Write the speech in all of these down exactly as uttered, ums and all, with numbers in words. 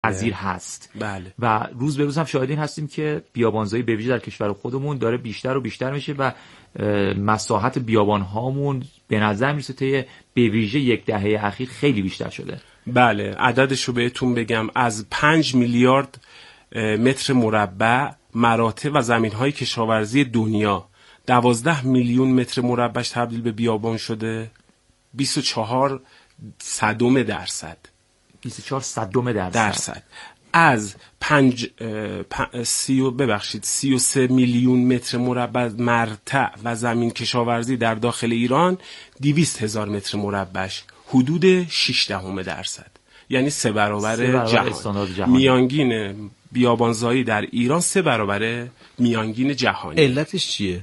پذیر هست. بله. و روز به روز هم شاهدین هستیم که بیابانزایی به ویژه در کشور خودمون داره بیشتر و بیشتر میشه و مساحت بیابان هامون به نظر میرسه طی به ویژه یک دهه اخیر خیلی بیشتر شده. بله، عددش رو بهتون بگم، از پنج میلیارد متر مربع مراتع و زمین‌های کشاورزی دنیا دوازده میلیون متر مربعش تبدیل به بیابان شده. بیست و چهار صدم درصد بیست و چهار صدم درصد درصد از پنج پ... سی و ببخشید سی و سه میلیون متر مربع مرتع و زمین کشاورزی در داخل ایران دویست هزار متر مربعش حدود شش دهم درصد، یعنی سه برابر, سه برابر جهان. میانگین بیابانزایی در ایران سه برابر میانگین جهانی. علتش چیه؟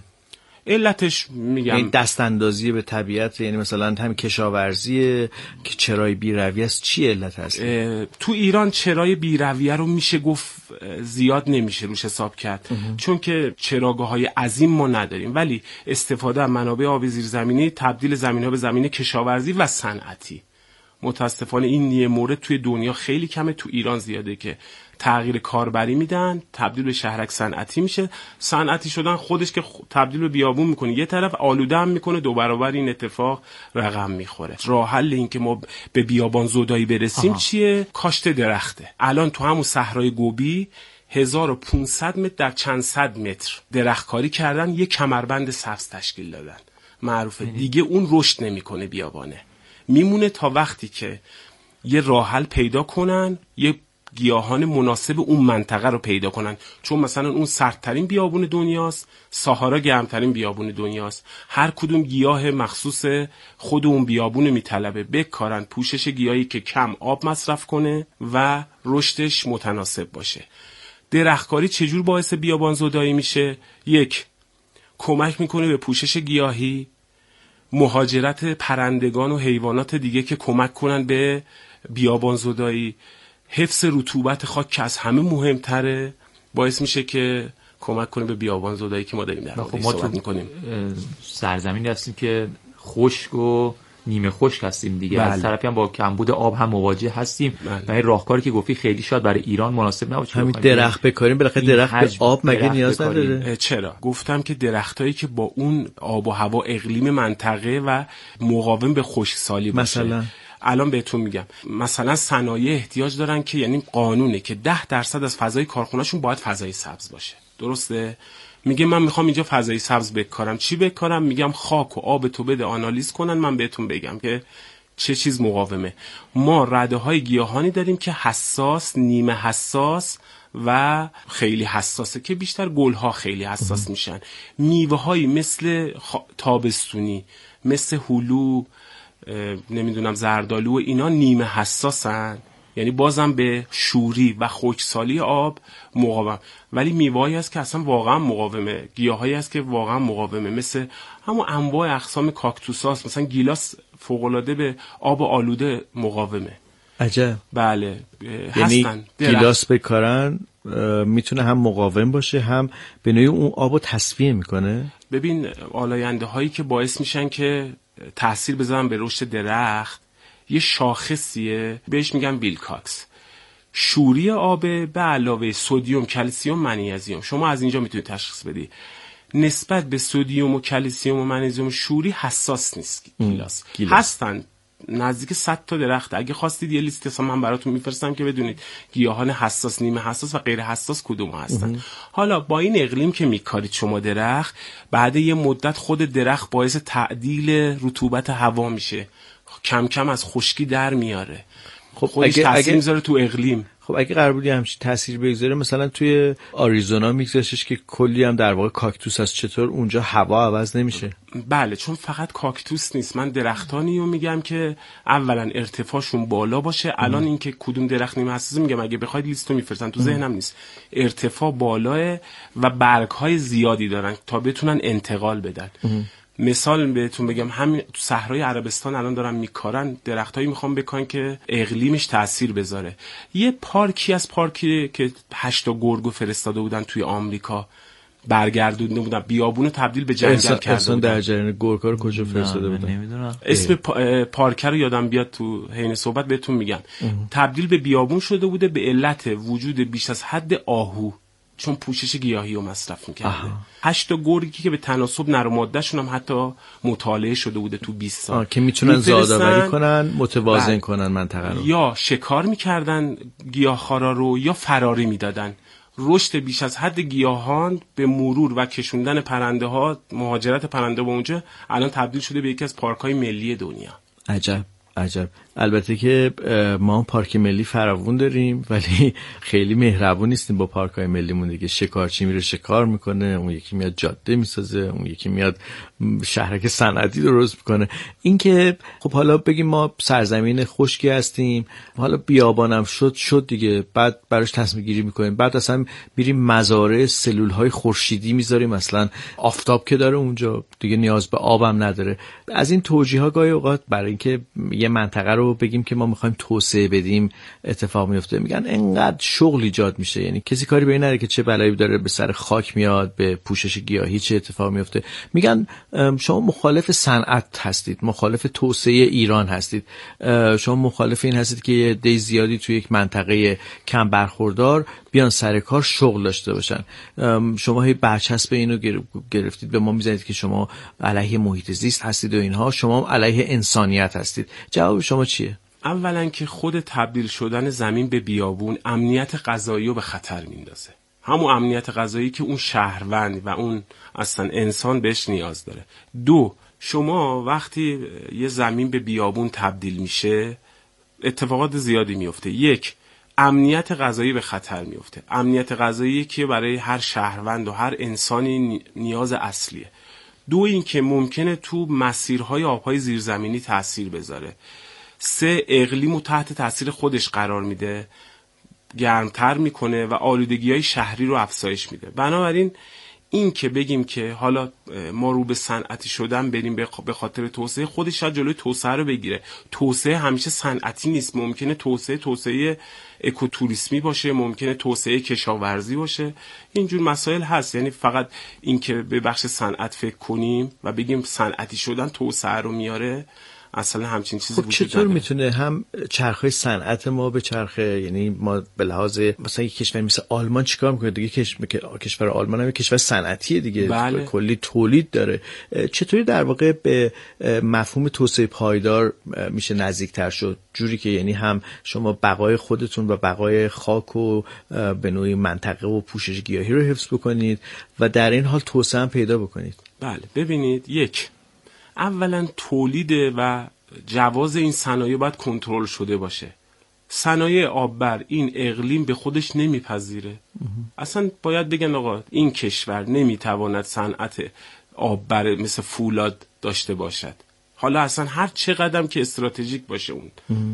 علتش میگم این دست اندازی به طبیعت، یعنی مثلا هم کشاورزی که چرای بی‌رویه است. چی علت هست؟ تو ایران چرای بی‌رویه رو میشه گفت زیاد نمیشه روش حساب کرد اه. چون که چراگاه‌های عظیم ما نداریم، ولی استفاده از منابع آب زیرزمینی تبدیل زمین‌ها به زمین کشاورزی و صنعتی. متاسفانه این یه مورد توی دنیا خیلی کمه، تو ایران زیاده که تغییر کاربری میدن، تبدیل به شهرک صنعتی میشه. صنعتی شدن خودش که تبدیل به بیابون میکنه، یه طرف آلوده هم میکنه، دو برابر این اتفاق رقم میخوره. راه حل این که ما به بیابان زودایی برسیم آها. چیه؟ کاشت درخته. الان تو همون صحرای گوبی هزار و پانصد متر در چند صد متر درختکاری کردن، یه کمربند سبز تشکیل دادن، معروفه دیگه. اون رشد نمیکنه، بیابانه میمونه تا وقتی که یه راه حل پیدا کنن، یه گیاهان مناسب اون منطقه رو پیدا کنن. چون مثلا اون سردترین بیابون دنیاست، ساهارا گرمترین بیابون دنیاست. هر کدوم گیاه مخصوص خود اون بیابون میطلبه، بکارن پوشش گیاهی که کم آب مصرف کنه و رشدش متناسب باشه. درختکاری چجور باعث بیابان زدایی میشه؟ یک، کمک میکنه به پوشش گیاهی، مهاجرت پرندگان و حیوانات دیگه که کمک کنن به بیابان زدایی، حفظ رطوبت خاک که از همه مهمتره، باعث میشه که کمک کنه به بیابان زدایی که ما داریم در موردش صحبت میکنیم. سرزمینی هستیم که خشک و نیمه خشک هستیم دیگه. بله. از طرفی هم با کمبود آب هم مواجه هستیم. بله. و این راهکاری که گفتی خیلی شاید برای ایران مناسب نباشه. همین درخت بکاریم، بالاخره درخت به آب مگه نیاز نداره؟ چرا؟ گفتم که درختایی که با اون آب و هوا اقلیم منطقه و مقاوم به خشکسالی باشه. مثلا الان بهتون میگم، مثلا صنایع احتیاج دارن که، یعنی قانونه که ده درصد از فضای کارخونهشون باید فضای سبز باشه. درسته؟ میگه من میخوام اینجا فضای سبز بکارم. چی بکارم؟ میگم خاک و آب تو بده آنالیز کنن، من بهتون بگم که چه چیز مقاومه. ما رده های گیاهانی داریم که حساس، نیمه حساس و خیلی حساسه، که بیشتر گلها خیلی حساس میشن. میوه هایی مثل خ... تابستونی مثل هلو، نمیدونم زردالو، اینا نیمه حساسن، یعنی بازم به شوری و خشکسالی آب مقاوم. ولی میوه‌ای هست که اصلا واقعا مقاومه، گیاهایی هست که واقعا مقاومه، مثل همون انواع اقسام کاکتوساست. مثلا گیلاس فوق‌العاده به آب آلوده مقاومه. عجب. بله، یعنی هستن گیلاس بکارن میتونه هم مقاوم باشه، هم به نوعی اون آبو تصفیه میکنه. ببین آلاینده هایی که باعث میشن که تأثیر بذارن به رشد درخت، یه شاخصیه بهش میگن ویلکاکس. شوری آب به علاوه سدیم، کلسیم، منیزیم. شما از اینجا میتونید تشخیص بدی نسبت به سدیم و کلسیم و منیزیم شوری حساس نیست گیلاس. هستن نزدیک صد تا درخت. اگه خواستید یه لیست اصلا من براتون میفرستم که بدونید گیاهان حساس، نیمه حساس و غیر حساس کدوم هستن. اه. حالا با این اقلیم که میکارید شما درخت، بعد یه مدت خود درخت باعث تعدیل رطوبت هوا میشه، کم کم از خشکی در میاره. خب خودش تاثیر میذاره تو اقلیم. خب اگه قرار بودی همچین تاثیر بگذاره، مثلا توی آریزونا میگذاشتش که کلی هم در واقع کاکتوس هست، چطور اونجا هوا عوض نمیشه؟ بله، چون فقط کاکتوس نیست، من درختانی رو میگم که اولا ارتفاعشون بالا باشه. الان این که کدوم درخت نیمه حساسه میگم، اگه بخواید لیستو میفرستن، تو ذهنم نیست. ارتفاع بالاه و برگ‌های زیادی دارن تا بتونن انتقال بدن. ام. مثال بهتون بگم، همین تو صحرای عربستان الان دارن میکارن، درختایی میخوام بکارن که اقلیمش تأثیر بذاره. یه پارکی از پارکی که هشتا گرگو فرستاده بودن توی آمریکا، برگردونده بودن، بیابونو تبدیل به جنگل کرده اصلا بودن. در جریان گورکا رو کجا فرستاده بودن نمیدونم. اسم پا... پارکر رو یادم بیاد تو حین صحبت بهتون میگم. تبدیل به بیابون شده بوده به علت وجود بیش از حد آهو، چون پوشش گیاهی رو مصرف میکرده. هشت تا گرگی که به تناسب نر و ماده‌شون هم حتی مطالعه شده بوده تو بیست سال که میتونن زادآوری کنن، متوازن بله. کنن منطقه رو. یا شکار میکردن گیاهخوارا رو یا فراری میدادن. رشد بیش از حد گیاهان به مرور و کشوندن پرنده ها، مهاجرت پرنده به اونجا الان تبدیل شده به یکی از پارک‌های ملی دنیا. عجب عجب. البته که ما پارک ملی فراوون داریم ولی خیلی مهربون نیستیم با پارک‌های ملیمون دیگه. شکارچی میره شکار میکنه، اون یکی میاد جاده میسازه، اون یکی میاد شهرک صنعتی درست میکنه. این که خب حالا بگیم ما سرزمین خشکی هستیم، حالا بیابانم شد شد دیگه، بعد براش تصمیم گیری میکنیم، بعد اصلا میریم مزارع سلول‌های خورشیدی میذاریم، اصلا آفتاب که داره اونجا دیگه نیاز به آبم نداره. از این توجیه‌ها گاهی اوقات برای اینکه یه منطقه رو بگیم که ما میخوایم توسعه بدیم اتفاق میفته. میگن انقدر شغل ایجاد میشه، یعنی کسی کاری به این نداره که چه بلایی داره به سر خاک میاد، به پوشش گیاهی چه اتفاق میفته. میگن شما مخالف صنعت هستید، مخالف توسعه ایران هستید، شما مخالف این هستید که یه عده زیادی توی یک منطقه کم برخوردار بیان سر کار شغل داشته باشن. شما هی برچسب اینو گرفتید به ما میزنید که شما علیه محیط زیست هستید و اینها، شما علیه انسانیت هستید. جواب شما چیه؟ اولا که خود تبدیل شدن زمین به بیابون امنیت غذایی رو به خطر میندازه. همون امنیت غذایی که اون شهروند و اون اصلا انسان بهش نیاز داره. دو، شما وقتی یه زمین به بیابون تبدیل میشه اتفاقات زیادی میفته. یک، امنیت غذایی به خطر میفته. امنیت غذایی که برای هر شهروند و هر انسانی نیاز اصلیه. دو، این که ممکنه تو مسیرهای آبهای زیرزمینی تأثیر بذاره. سه، اقلیمو تحت تأثیر خودش قرار میده، گرمتر میکنه و آلودگی‌های شهری رو افزایش میده. بنابراین این که بگیم که حالا ما رو به صنعتی شدن بریم به خاطر توسعه، خودش شاید جلوی توسعه رو بگیره. توسعه همیشه صنعتی نیست. ممکنه توسعه توسعه اکوتوریسمی باشه، ممکنه توسعه کشاورزی باشه. اینجور مسائل هست. یعنی فقط این که به بخش صنعت فکر کنیم و بگیم صنعتی شدن توسعه رو میاره، اصلا همچین چیزی خب وجود نداره. چطور میتونه هم چرخهای صنعت ما به چرخه؟ یعنی ما به لحاظ مثلا یک کشور مثل آلمان چیکار میکنه دیگه؟ کشور کشور آلمان هم کشور صنعتیه دیگه، بله. کلی تولید داره. چطوری در واقع به مفهوم توسعه پایدار میشه نزدیکتر شد؟ جوری که یعنی هم شما بقای خودتون و بقای خاک و به نوعی منطقه و پوشش گیاهی رو حفظ بکنید و در این حال توسعه هم پیدا بکنید. بله ببینید، یک، اولا تولید و جواز این صنایع باید کنترل شده باشه. صنایع آببر این اقلیم به خودش نمیپذیره. اصلا باید بگن آقا این کشور نمیتواند صنعت آببر مثل فولاد داشته باشد. حالا اصلا هر چه قدم که استراتژیک باشه اون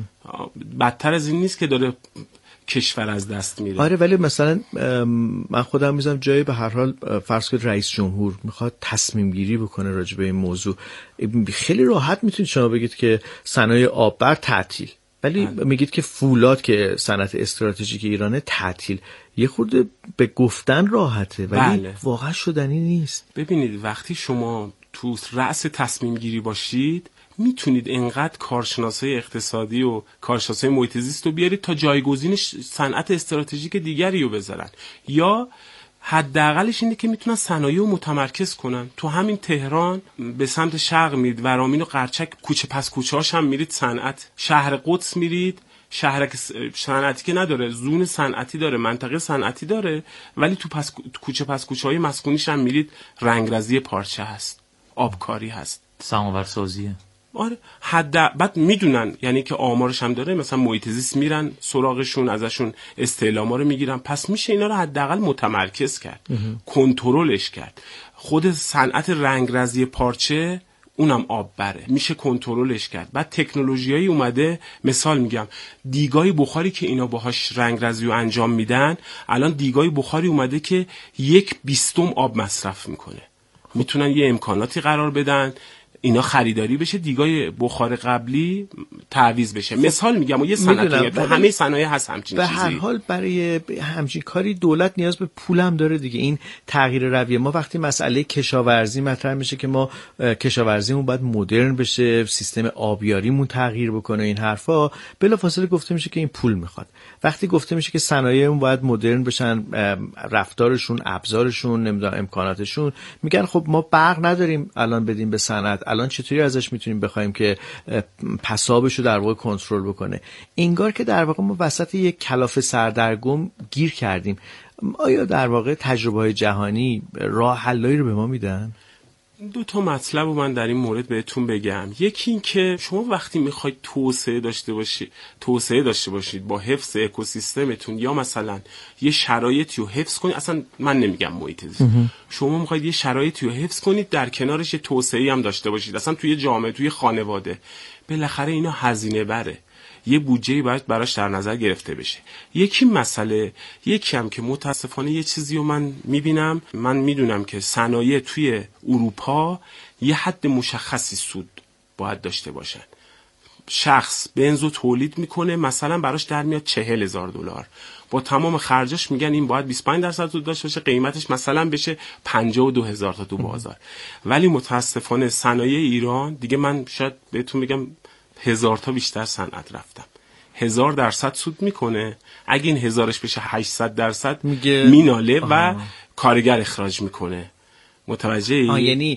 بدتر از این نیست که داره کشور از دست میره. آره، ولی مثلا من خودم میذارم جایی، به هر حال فرض کنید رئیس جمهور میخواد تصمیم گیری بکنه راجع به این موضوع، خیلی راحت میتونید شما بگید که صنایع آببر تعطیل، ولی بله. میگید که فولاد که صنعت استراتژیک ایرانه تعطیل. یه خورده به گفتن راحته ولی بله. واقعا شدنی نیست. ببینید وقتی شما تو رأس تصمیم گیری باشید میتونید انقدر کارشناسای اقتصادی و کارشناسای محیط زیست رو بیارید تا جایگزین صنعت استراتژیک دیگری رو بذارن، یا حداقلش اینه که میتونن صنایع رو متمرکز کنن. تو همین تهران به سمت شرق میرید، ورامین و قرچک کوچه پس کوچه هاش هم میرید صنعت. شهر قدس میرید، شهر صنعتی که نداره، زون صنعتی داره، منطقه صنعتی داره، ولی تو پس کوچه پس کوچه های مسکونیش هم میرید رنگرزی پارچه هست، آبکاری هست، سماورسازیه. آره حد بعد میدونن، یعنی که آمارش هم داره، مثلا محیط زیست میرن سراغشون، ازشون استعلاما رو میگیرن. پس میشه اینا رو حداقل متمرکز کرد، کنترلش کرد. خود صنعت رنگرزی پارچه اونم آب بره، میشه کنترلش کرد. بعد تکنولوژیایی اومده، مثال میگم دیگای بخاری که اینا باهاش رنگرزی رو انجام میدن، الان دیگای بخاری اومده که یک بیستم آب مصرف میکنه. میتونن یه امکاناتی قرار بدن، اینا خریداری بشه، دیگای بخار قبلی تعویض بشه. مثال میگم و یه صنعتی تو همه صنایع هست همچین چیزی. به هر حال برای همچین کاری دولت نیاز به پولم داره دیگه. این تغییر رویه ما وقتی مسئله کشاورزی مطرح میشه که ما کشاورزیمون باید مدرن بشه، سیستم آبیاریمون تغییر بکنه، این حرفا بلافاصله گفته میشه که این پول میخواد. وقتی گفته میشه که صنایعمون باید مدرن بشن، رفتارشون، ابزارشون، نمیدونم امکاناتشون، میگن خب ما برق نداریم الان بدیم به صنعت، الان چطوری ازش میتونیم بخوایم که پسابشو در واقع کنترل بکنه؟ انگار که در واقع ما وسط یک کلاف سردرگم گیر کردیم. آیا در واقع تجربه‌های جهانی راه حلایی رو به ما میدن؟ دو تا مطلب رو من در این مورد بهتون بگم. یکی این که شما وقتی میخواید توسعه داشته باشید توسعه داشته باشید با حفظ اکوسیستمتون، یا مثلا یه شرایطی رو حفظ کنید، اصلا من نمیگم محیط زیست، شما میخواید یه شرایطی رو حفظ کنید، در کنارش یه توسعه‌ای هم داشته باشید، اصلا توی جامعه، توی خانواده، بالاخره اینا هزینه بره، یه بودجه‌ای باید براش در نظر گرفته بشه. یکی مسئله، یکی هم که متاسفانه یه چیزی رو من میبینم، من میدونم که صنایع توی اروپا یه حد مشخصی سود باید داشته باشن. شخص بنزو تولید میکنه، مثلا براش در میاد چهل هزار دلار، با تمام خرجاش میگن این باید بیست و پنج درصد سود داشته باشه، قیمتش مثلا بشه پنجاه و دو هزار تا تو بازار. ولی متاسفانه صنایع ایران دیگه، من شاید بهتون بگم هزار تا بیشتر صنعت رفتم، هزار درصد سود میکنه، اگه این هزارش بشه هشتصد درصد میگه میناله و آه. کارگر اخراج میکنه. متوجهی؟ آه یعنی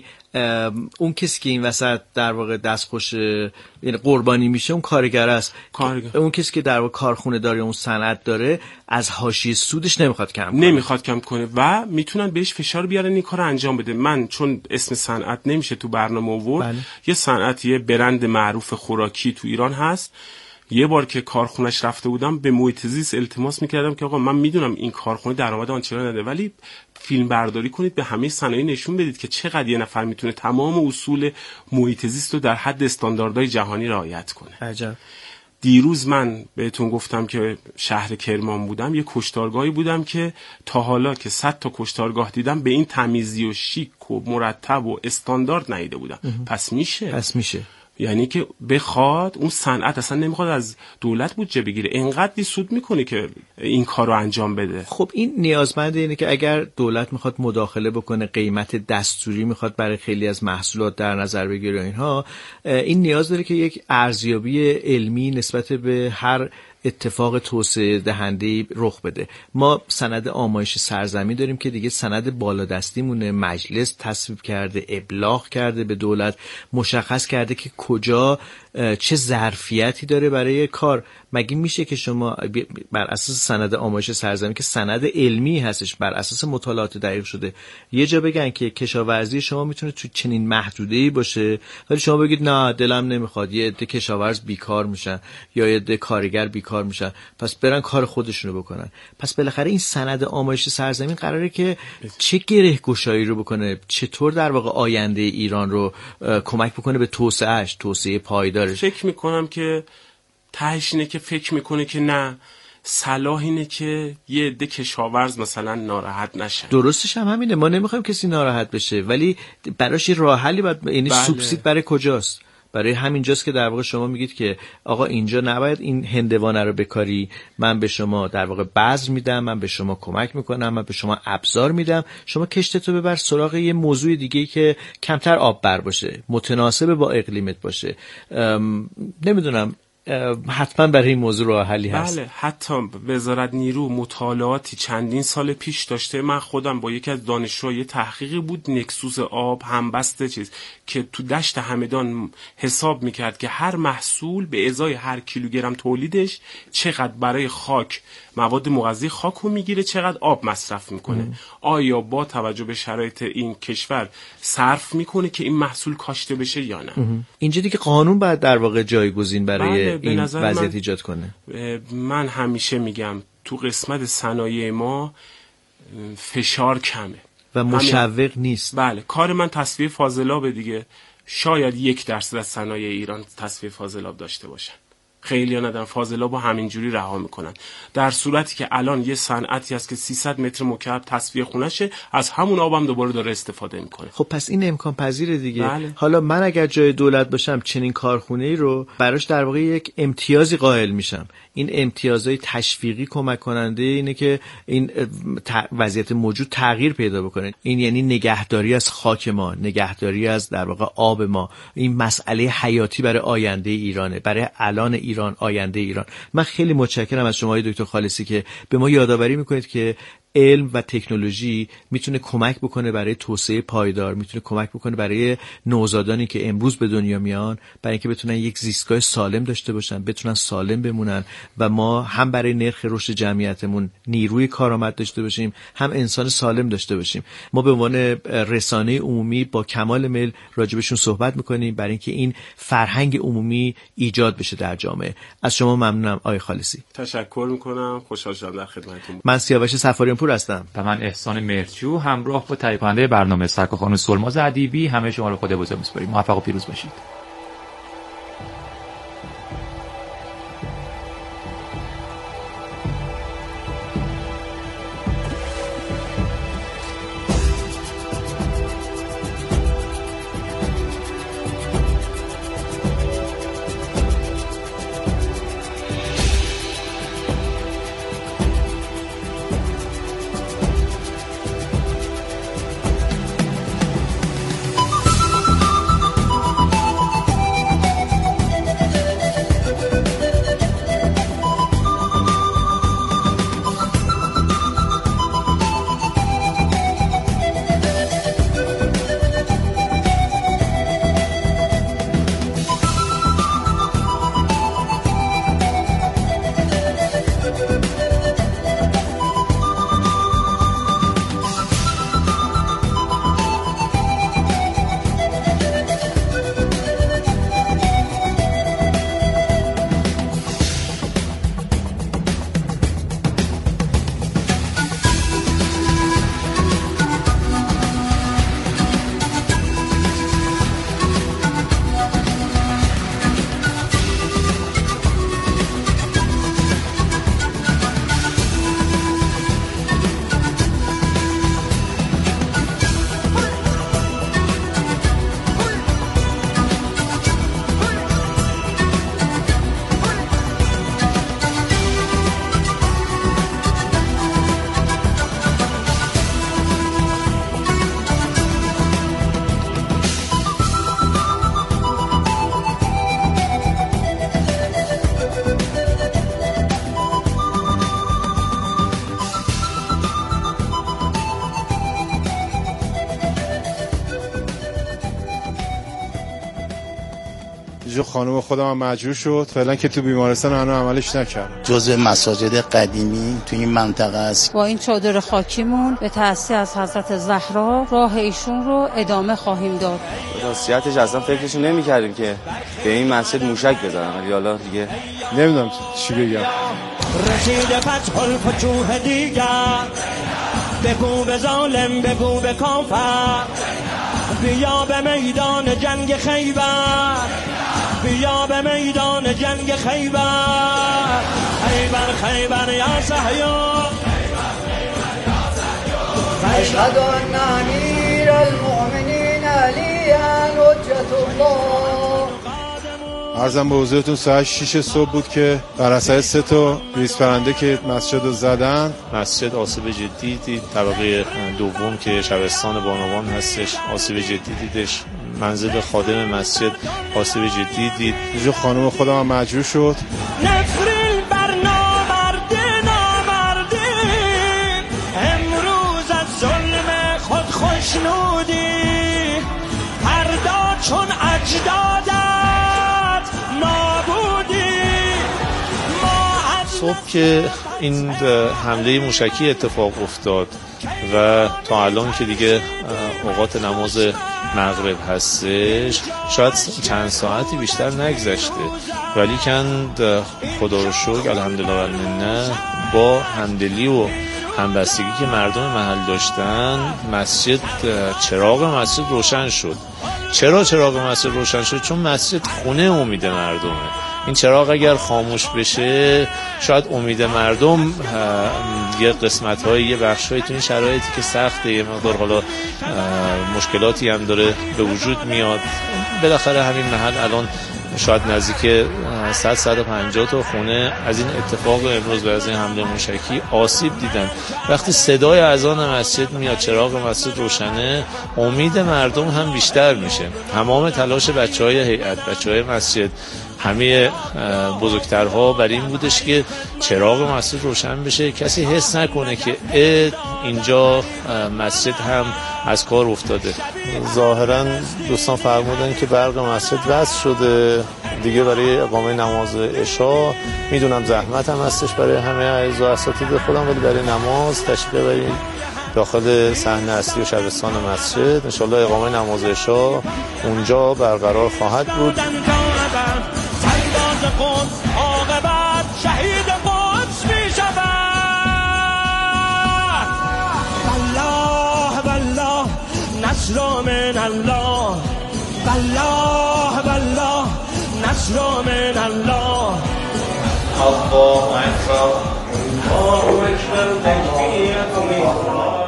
اون کسی که این وسط در واقع دستخوش یعنی قربانی میشه اون کارگر است. کارگر. اون کسی که در واقع کارخونه داره، اون صنعت داره، از حاشیه سودش نمیخواد کم کنه. نمیخواد کم کنه و میتونن بهش فشار بیارن این کارو انجام بده. من چون اسم صنعت نمیشه تو برنامه آورد، بله. یه صنعت، یه برند معروف خوراکی تو ایران هست. یه بار که کارخونش رفته بودم به محیط زیست التماس میکردم که آقا من میدونم این کارخونه درآمد آنچنانی نداره، ولی فیلم برداری کنید به همه صنایع نشون بدید که چقدر یه نفر میتونه تمام اصول محیط زیست رو در حد استانداردهای جهانی رعایت کنه. عجب. دیروز من بهتون گفتم که شهر کرمان بودم، یه کشتارگاهی بودم که تا حالا که صد تا کشتارگاه دیدم به این تمیزی و شیک و مرتب و استاندارد ندیده بودم. پس میشه پس میشه یعنی که بخواد اون صنعت اصلا نمیخواد از دولت بودجه بگیره، اینقدر سود میکنه که این کارو انجام بده. خب این نیازمنده اینه که اگر دولت میخواد مداخله بکنه، قیمت دستوری میخواد برای خیلی از محصولات در نظر بگیره، اینها این نیاز داره که یک ارزیابی علمی نسبت به هر اتفاق توسعه دهنده رخ بده. ما سند آمایش سرزمین داریم که دیگه سند بالادستیمونه، مجلس تصویب کرده، ابلاغ کرده به دولت، مشخص کرده که کجا چه ظرفیتی داره برای کار. مگه میشه که شما بر اساس سند آمایش سرزمین که سند علمی هستش، بر اساس مطالعات دقیق شده، یه جا بگن که کشاورزی شما میتونه تو چنین محدوده‌ای باشه، ولی شما بگید نه دلم نمیخواد، یه عده کشاورز بیکار میشن یا یه عده کارگر بیکار میشن، پس برن کار خودشونو بکنن. پس بالاخره این سند آمایش سرزمین قراره که چه گره گشایی رو بکنه، چطور در واقع آینده ایران رو کمک بکنه به توسعهش، توسعه پایدارش. فکر میکنم که تهش اینه که فکر میکنه که نه، صلاح اینه که یه عده کشاورز مثلا ناراحت نشن. درستش هم همینه، ما نمیخوایم کسی ناراحت بشه، ولی براش راه حلی باید، یعنی بله. سوبسید برای کجاست؟ برای همینجاست که در واقع شما میگید که آقا اینجا نباید این هندوانه رو بکاری، من به شما در واقع بذر میدم، من به شما کمک میکنم، من به شما ابزار میدم، شما کشتتو ببر سراغ یه موضوع دیگه که کمتر آب بر باشه، متناسب با اقلیمت باشه. نمیدونم حتما برای این موضوع راه حلی هست. بله، حتی وزارت نیرو مطالعاتی چندین سال پیش داشته. من خودم با یکی از دانشجوها تحقیقی بود، نکسوس آب، همبست چیز که تو دشت همدان حساب میکرد که هر محصول به ازای هر کیلوگرم تولیدش چقدر برای خاک مواد مغذی خاک رو میگیره، چقدر آب مصرف میکنه. ام. آیا با توجه به شرایط این کشور صرف میکنه که این محصول کاشته بشه یا نه؟ ام. اینجا دیگه قانون باید در واقع جایگزین برای بله، این وضعیت ایجاد کنه. من همیشه میگم تو قسمت صنایع ما فشار کمه و مشوق نیست. بله، کار من تصفیه فاضلاب دیگه. شاید یک درصد از صنایع ایران تصفیه فاضلاب داشته باشن، خیلی ها ندارن، فاضلاب رو همینجوری رها میکنن. در صورتی که الان یه صنعتی هست که سیصد متر مکعب تصفیه خونشه، از همون آبم دوباره داره استفاده میکنه. خب پس این امکان پذیره دیگه. بله. حالا من اگر جای دولت باشم چنین کارخونه‌ای رو براش در واقع یک امتیازی قائل میشم. این امتیازهای تشویقی کمک کننده اینه که این وضعیت موجود تغییر پیدا بکنه. این یعنی نگهداری از خاک ما، نگهداری از در واقع آب ما. این مسئله حیاتی برای آینده ایرانه، برای الان ایران، آینده ایران. من خیلی متشکرم از شما دکتر خالصی که به ما یادآوری میکنید که علم و تکنولوژی میتونه کمک بکنه برای توسعه پایدار، میتونه کمک بکنه برای نوزادانی که امروز به دنیا میان، برای اینکه بتونن یک زیستگاه سالم داشته باشن، بتونن سالم بمونن و ما هم برای نرخ رشد جمعیتمون نیروی کارآمد داشته باشیم، هم انسان سالم داشته باشیم. ما به عنوان رسانه عمومی با کمال میل راجبشون صحبت میکنیم برای اینکه این فرهنگ عمومی ایجاد بشه در جامعه. از شما ممنونم آقای خالصی. تشکر میکنم، خوشحال شدم در خدمتتون. من سیاوش صفاریان پور هستم و من احسان مهرجو، همراه با تهیه کننده برنامه سرکار خانم سلماز ادیبی. همه شما رو خدا بزرگ می‌سپاریم. موفق و پیروز باشید. جو خانم خودم هم مجروح شد، فعلا که تو بیمارستان هنوز عملش نکرد. جزء مساجد قدیمی تو این منطقه است. با این چادر خاکیمون به تأسی از حضرت زهرا راه ایشون رو ادامه خواهیم داد. وصیتش اصلا فکرشو نمی‌کردیم که به این مسجد موشک بزنن، ولی حالا دیگه نمیدونم چی بگم. رسید فتح الفتوح دیگر، بگو به ظالم بگو به کافر، بیا به میدان جنگ خیبر، بیا به میدان جنگ خیبر، خیبر خیبر یا صهیون، اشهد ان امیر المؤمنین علی حجت الله. عرضم به حضورتون ساعت شش صبح بود که بر اثر سه تا ریز پرنده که مسجد رو زدن، مسجد آسیب جدی دید. طبقه دوم که شبستان بانوان هستش آسیب جدی دیدش. منزل خادم مسجد آسیب جدی دید. جو خانم خودم هم مجروح شد. نفرین بر نامرده نامرده، امروز از ظلم خود خوشنودی، فردا چون اجدادت نابودی. صبح که این حمله موشکی اتفاق افتاد و تا الان که دیگه اوقات نماز مغرب هستش، شاید چند ساعتی بیشتر نگذشته، ولی کن خدا رو شکر الحمدلله و المنه با همدلی و همبستگی که مردم محل داشتن، مسجد چراغ مسجد روشن شد. چرا چراغ مسجد روشن شد؟ چون مسجد خونه امید مردمه این چراغ اگر خاموش بشه شاید امید مردم یه قسمت‌های یه بخش‌های تو این شرایطی که سخته، یه مقدار حالا مشکلاتی هم داره به وجود میاد. بالاخره همین محل الان شاید نزدیک صد تا صد و پنجاه تا خونه از این اتفاق امروز و از این حمله موشکی آسیب دیدن. وقتی صدای اذان مسجد میاد، چراغ مسجد روشنه، امید مردم هم بیشتر میشه. تمام تلاش بچهای هیئت، بچهای مسجد، همه بزرگترها بر این بودش که چراغ مسجد روشن بشه، کسی حس نکنه که اینجا مسجد هم از کار افتاده. ظاهرا دوستان فرمودن که برق مسجد وصل شده دیگه برای اقامه نماز عشا. میدونم زحمت هم هستش برای همه اعضا اساتید خودم، ولی برای نماز تشریف ببرید داخل صحن اصلی و شبستان مسجد. انشالله اقامه نماز عشا اونجا برقرار خواهد بود. عاقبت شهید قدس می شود. والله والله نصر من الله، والله والله نصر من الله. الله اکبر، الله اکبر، تکبیرت الله.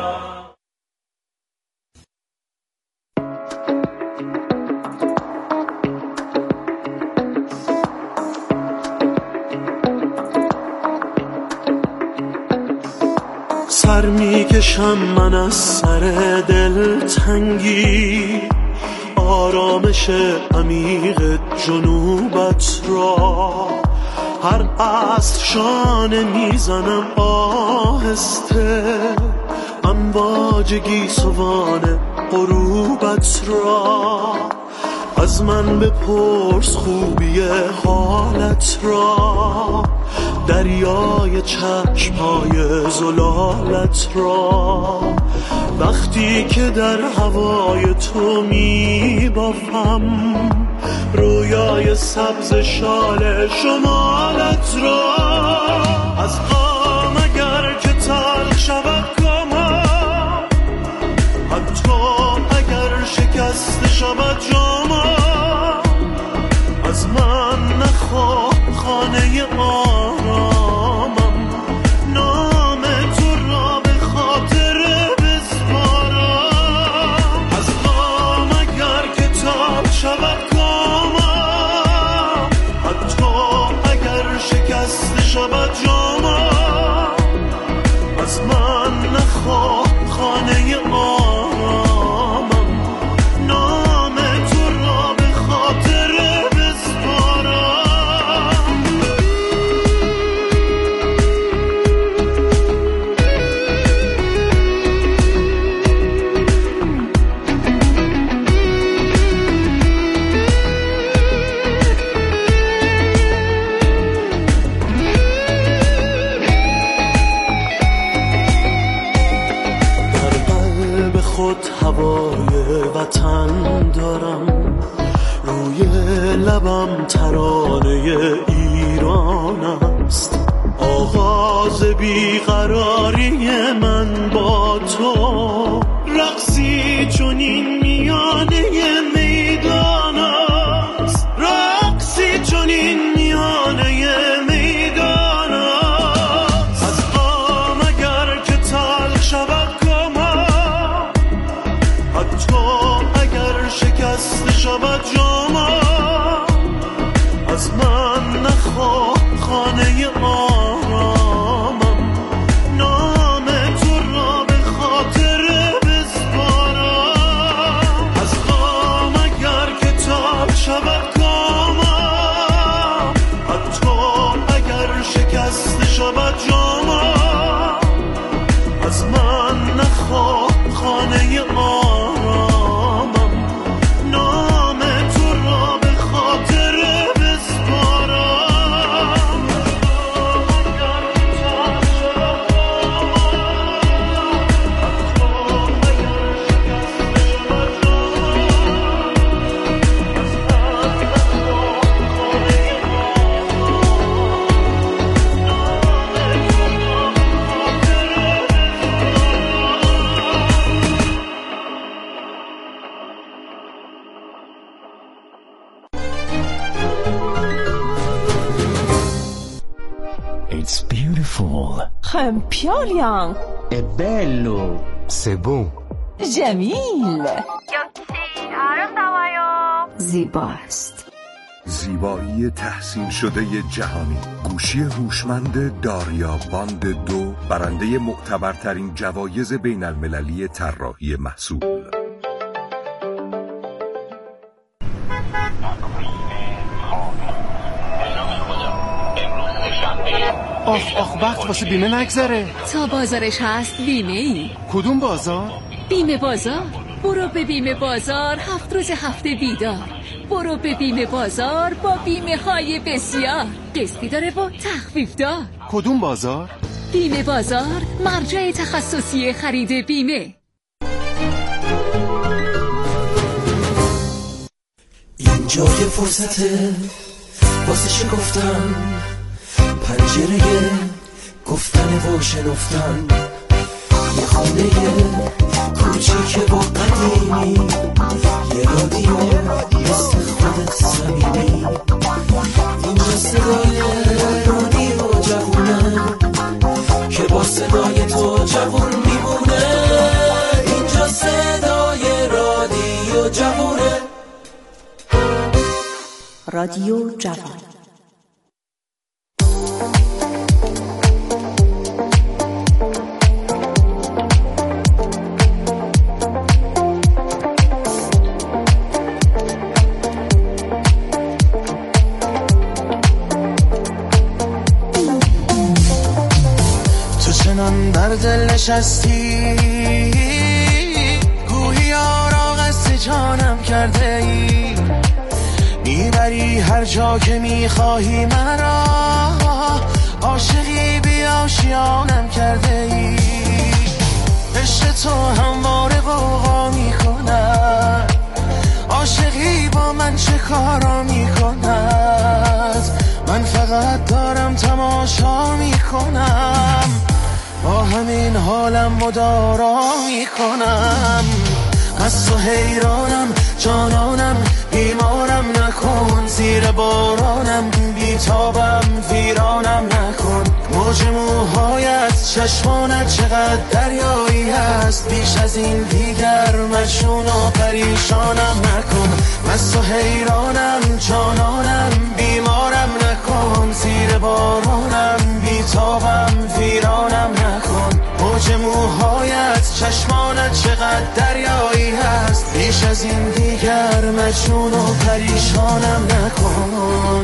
سر میکشم من از سر دل تنگی، آرامش عمیق جنوبت را هر عصر شانه میزنم آهسته، امواج گیسوان غروبت را. از من بپرس خوبی حالت را، دریای چشم‌های زلالت را. وقتی که در هوای تو میبافم رویای سبز شال شمالت را. از غم اگر که تلخ شود کامم، حتی اگر شکست شود جامم، از من نخواه خانه آرامم، نام تو را به خاطر بسپارم. از غم اگر که تاب شود کامم، حتی اگر شکست شود جامم، از من نخواه خانه آرامم، نام تو را به خاطر هوای وطن دارم، روی لبم ترانه ایران است. آغاز بیقراری من با تو، رقصی چنین میانه میدان است، رقصی چنین میانه میدان است. از غم اگر که تلخ شود شکست شود جامم، از من نخواه خانه آرامم، نام تو را به خاطر بسپارم. Piolian. È bello. C'est bon. جمیل. زیباست. زیبایی تحسین شده جهانی. گوشی هوشمند داریا باند دو برنده معتبرترین جوایز بین المللی طراحی محصول. آخ آخ وقت واسه بیمه نگذره. تا بازارش هست بیمه ای. کدوم بازار؟ بیمه بازار. برو به بیمه بازار، هفت روز هفته بیدار. برو به بیمه بازار با بیمه های بسیار. قسطی داره و تخفیف دار. کدوم بازار؟ بیمه بازار، مرجع تخصصی خرید بیمه. اینجا یه فرصته واسه چه گفتم، پنجره گفتن و شنفتن، یه خونه کوچیک و قدیمی، یه رادیو مثل خودت صمیمی. اینجا صدای رادیو جوونه که با صدای تو جوون میمونه. اینجا صدای رادیو جوونه. رادیو جوان. در دل نشستی، گویی آراغ از جانم کرده ای، میبری هر جا که میخواهی مرا، عاشقی بی آشیانم کرده ای. عشق تو همواره غوغا میکند، عاشقی با من چه کارا میکند، من فقط دارم تماشا میکنم، با همین حالم مدارا میکنم. از تو حیرانم جانانم، بیمارم نکن، زیر بارانم بیتابم ویرانم نکن. موج موهایت چشمانت چقدر دریایی هست، بیش از این دیگر مجنون و پریشانم نکن. از تو حیرانم جانانم، بیمارم نکن، زیر بارانم بیتابم ویرانم نکن. موج موهایت چشمانت چقدر دریایی هست، بیش از این دیگر مجنون و پریشانم نکن.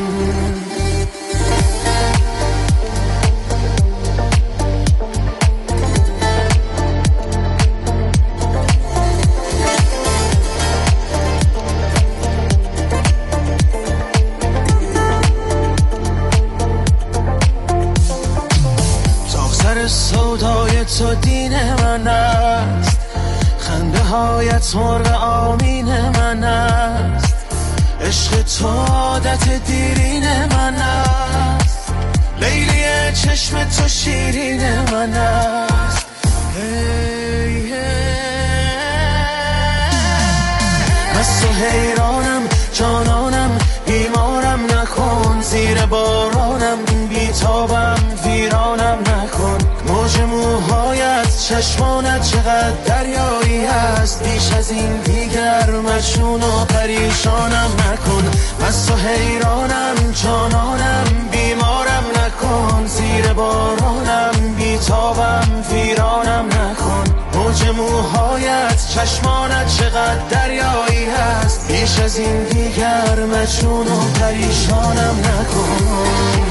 سودای تو دین من است، خنده هایت مرغ آمین من است، عشق تو عادت دیرین من است، لیلی چشم تو شیرین من است. hey, hey. از تو حیرانم جانانم، بیمارم نکن، زیر بارانم بیتابم ویرانم نکن. موج موهایت چشمانت چقدر دریایی هست، بیش از این دیگر مجنون و پریشانم نکن. از تو حیرانم جانانم، بیمارم نکن، زیر بارانم بیتابم ویرانم نکن. موج موهایت چشمانت چقدر دریایی هست، بیش از این دیگر مجنون و پریشانم نکن.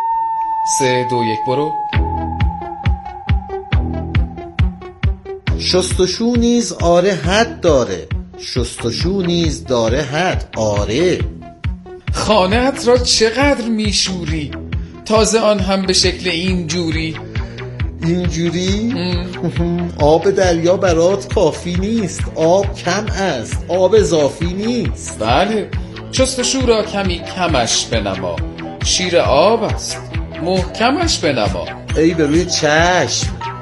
سه دو یک برو. شستشو نیز آره حد داره، شستشو نیز داره حد. آره خانه‌ات را چقدر میشوری، تازه آن هم به شکل این جوری. اینجوری؟ آب دریا برات کافی نیست، آب کم است، آب اضافی نیست. بله، شستشو را کمی کمش بنما، شیر آب است، محکمش بنما. ای به روی چشم.